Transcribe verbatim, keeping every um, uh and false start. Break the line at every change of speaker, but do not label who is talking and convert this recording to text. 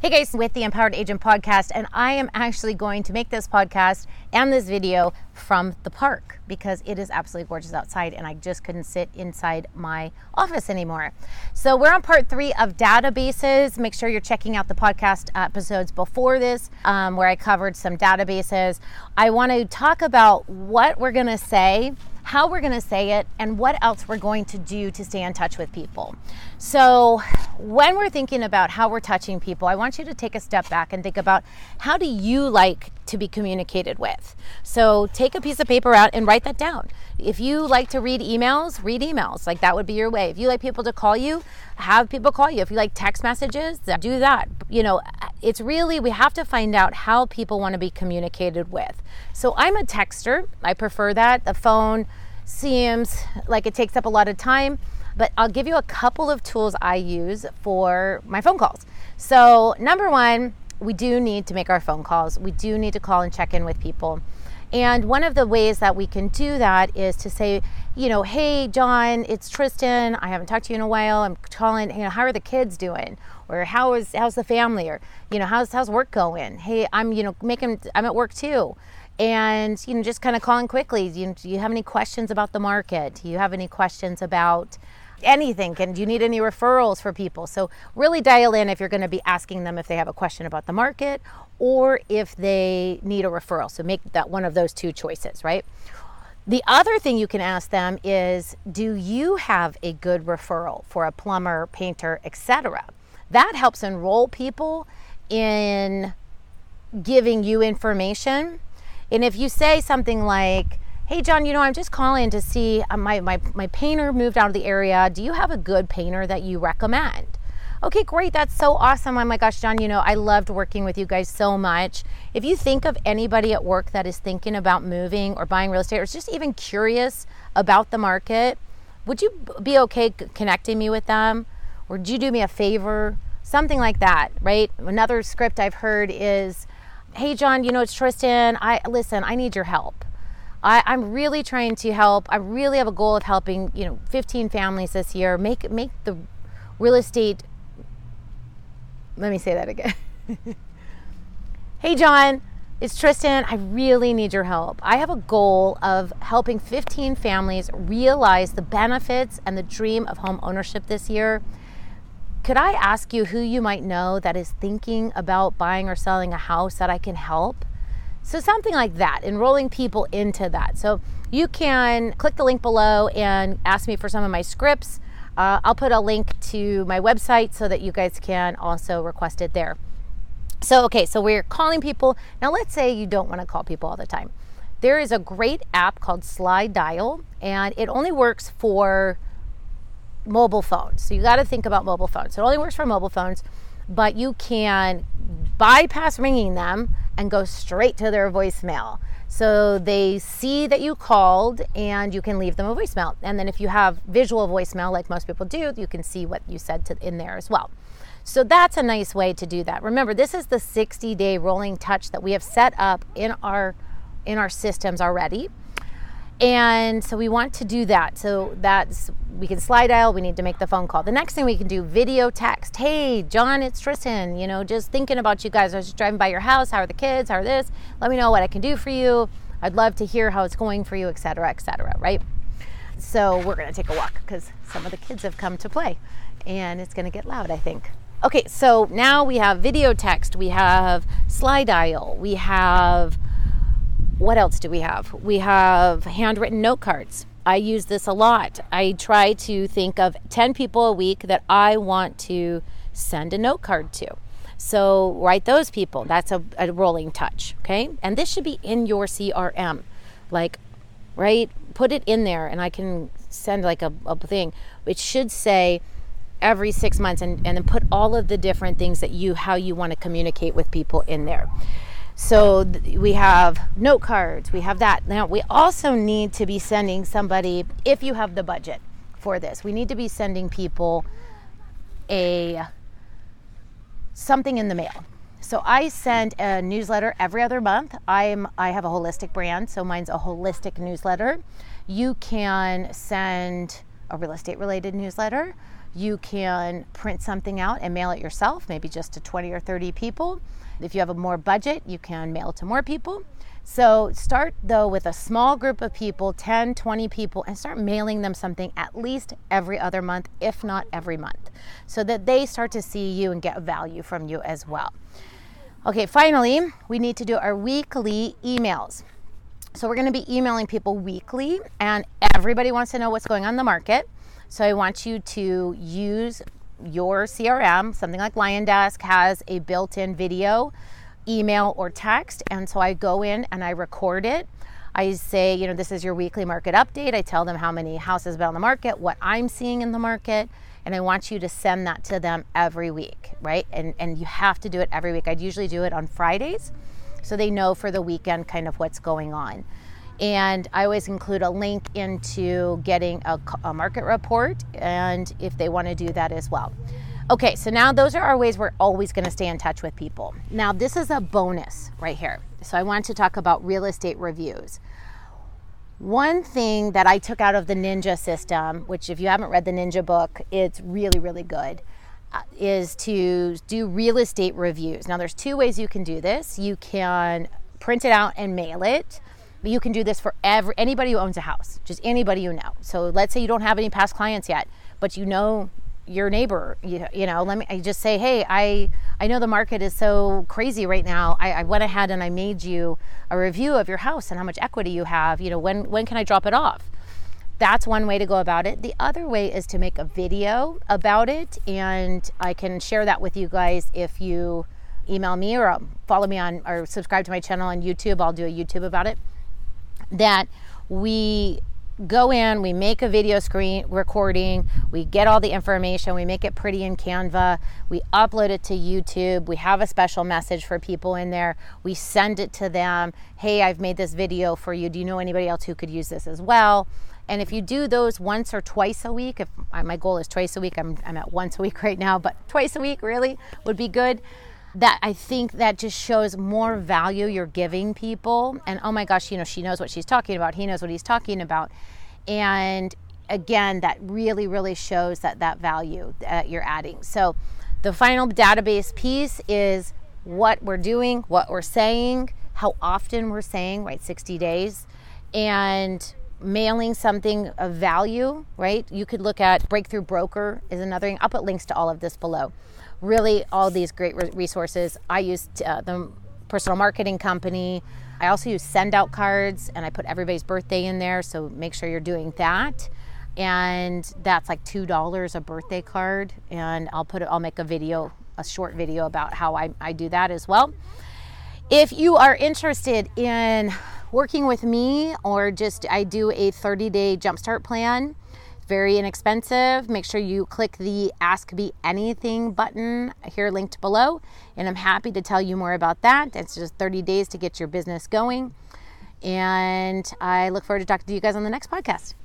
Hey guys, with the Empowered Agent Podcast, and I am actually going to make this podcast and this video from the park because it is absolutely gorgeous outside and I just couldn't sit inside my office anymore. So we're on part three of databases. Make sure you're checking out the podcast episodes before this um, where I covered some databases. I want to talk about what we're going to say, how we're going to say it, and what else we're going to do to stay in touch with people. So when we're thinking about how we're touching people, I want you to take a step back and think about, how do you like to be communicated with? So take a piece of paper out and write that down. If you like to read emails, read emails. Like, that would be your way. If you like people to call you, have people call you. If you like text messages, do that. You know, it's really, we have to find out how people want to be communicated with. So I'm a texter. I prefer that. The phone seems like it takes up a lot of time, but I'll give you a couple of tools I use for my phone calls. So number one, we do need to make our phone calls. We do need to call and check in with people. And one of the ways that we can do that is to say, you know, hey, John, it's Tristan. I haven't talked to you in a while. I'm calling, you know, how are the kids doing? Or how is, how's the family? Or, you know, how's, how's work going? Hey, I'm, you know, making, I'm at work too. And, you know, just kind of calling quickly. Do you, do you have any questions about the market? Do you have any questions about anything? And do you need any referrals for people? So really dial in if you're going to be asking them if they have a question about the market or if they need a referral. So make that one of those two choices, right? The other thing you can ask them is, do you have a good referral for a plumber, painter, et cetera? That helps enroll people in giving you information. And if you say something like, hey, John, you know, I'm just calling to see, uh, my, my, my painter moved out of the area. Do you have a good painter that you recommend? Okay, great. That's so awesome. Oh my gosh, John, you know, I loved working with you guys so much. If you think of anybody at work that is thinking about moving or buying real estate or is just even curious about the market, would you be okay connecting me with them? Or would you do me a favor? Something like that, right? Another script I've heard is, hey, John, you know, it's Tristan. I listen, I need your help. I, I'm really trying to help. I really have a goal of helping, you know, fifteen families this year. Make make the real estate. Let me say that again. Hey, John, it's Tristan. I really need your help. I have a goal of helping fifteen families realize the benefits and the dream of home ownership this year. Could I ask you who you might know that is thinking about buying or selling a house that I can help? So something like that, enrolling people into that. So you can click the link below and ask me for some of my scripts. Uh, I'll put a link to my website so that you guys can also request it there. So, okay, so we're calling people. Now let's say you don't want to call people all the time. There is a great app called Slide Dial, and it only works for mobile phones. So you got to think about mobile phones. So it only works for mobile phones, but you can bypass ringing them and go straight to their voicemail. So they see that you called and you can leave them a voicemail. And then if you have visual voicemail, like most people do, you can see what you said to, in there as well. So that's a nice way to do that. Remember, this is the sixty day rolling touch that we have set up in our in our systems already. And so we want to do that. So that's, we can slide dial, we need to make the phone call. The next thing we can do, video text. Hey, John, it's Tristan. You know, just thinking about you guys. I was just driving by your house. How are the kids? How are this? Let me know what I can do for you. I'd love to hear how it's going for you, et cetera, et cetera, right? So we're going to take a walk because some of the kids have come to play and it's going to get loud, I think. Okay, so now we have video text. We have slide dial. We have... What else do we have? We have handwritten note cards. I use this a lot. I try to think of ten people a week that I want to send a note card to. So write those people. That's a, a rolling touch, okay? And this should be in your C R M. Like, right? Put it in there and I can send like a, a thing. It should say every six months and, and then put all of the different things that you, how you want to communicate with people in there. So th- we have note cards, we have that. Now we also need to be sending somebody, if you have the budget for this, we need to be sending people a something in the mail. So I send a newsletter every other month. I'm I have a holistic brand, so mine's a holistic newsletter. You can send a real estate related newsletter. You can print something out and mail it yourself, maybe just to twenty or thirty people. If you have a more budget, you can mail it to more people. So start though with a small group of people, ten, twenty people, and start mailing them something at least every other month, if not every month, so that they start to see you and get value from you as well. Okay, finally, we need to do our weekly emails. So we're going to be emailing people weekly, and everybody wants to know what's going on in the market. So I want you to use your C R M. Something like LionDesk has a built-in video, email, or text. And so I go in and I record it. I say, you know, this is your weekly market update. I tell them how many houses have been on the market, what I'm seeing in the market, and I want you to send that to them every week, right? And and you have to do it every week. I'd usually do it on Fridays, so they know for the weekend kind of what's going on. And I always include a link into getting a, a market report, and if they want to do that as well. Okay, so now those are our ways we're always going to stay in touch with people. Now this is a bonus right here. So I want to talk about real estate reviews. One thing that I took out of the Ninja system, which if you haven't read the Ninja book, it's really, really good, uh, is to do real estate reviews. Now there's two ways you can do this. You can print it out and mail it. But you can do this for every anybody who owns a house, just anybody you know. So let's say you don't have any past clients yet, but you know your neighbor, you, you know, let me I just say, hey, I, I know the market is so crazy right now. I, I went ahead and I made you a review of your house and how much equity you have. You know, when, when can I drop it off? That's one way to go about it. The other way is to make a video about it, and I can share that with you guys if you email me or follow me on or subscribe to my channel on YouTube. I'll do a YouTube about it. That we go in, we make a video screen recording, we get all the information, we make it pretty in Canva, we upload it to YouTube, we have a special message for people in there, we send it to them, hey, I've made this video for you, do you know anybody else who could use this as well? And if you do those once or twice a week, if my goal is twice a week, I'm, I'm at once a week right now, but twice a week really would be good. That I think that just shows more value you're giving people. And oh my gosh, you know, she knows what she's talking about. He knows what he's talking about. And again, that really, really shows that that value that you're adding. So the final database piece is what we're doing, what we're saying, how often we're saying, right? sixty days. And mailing something of value, right? You could look at Breakthrough Broker is another thing. I'll put links to all of this below. Really, all these great resources. I use uh, the personal marketing company. I also use send out cards, and I put everybody's birthday in there, so make sure you're doing that. And that's like two dollars a birthday card, and I'll put it, I'll make a video, a short video about how I, I do that as well. If you are interested in working with me, or just I do a thirty day jumpstart plan, very inexpensive. Make sure you click the Ask Me Anything button here linked below, and I'm happy to tell you more about that. It's just thirty days to get your business going, and I look forward to talking to you guys on the next podcast.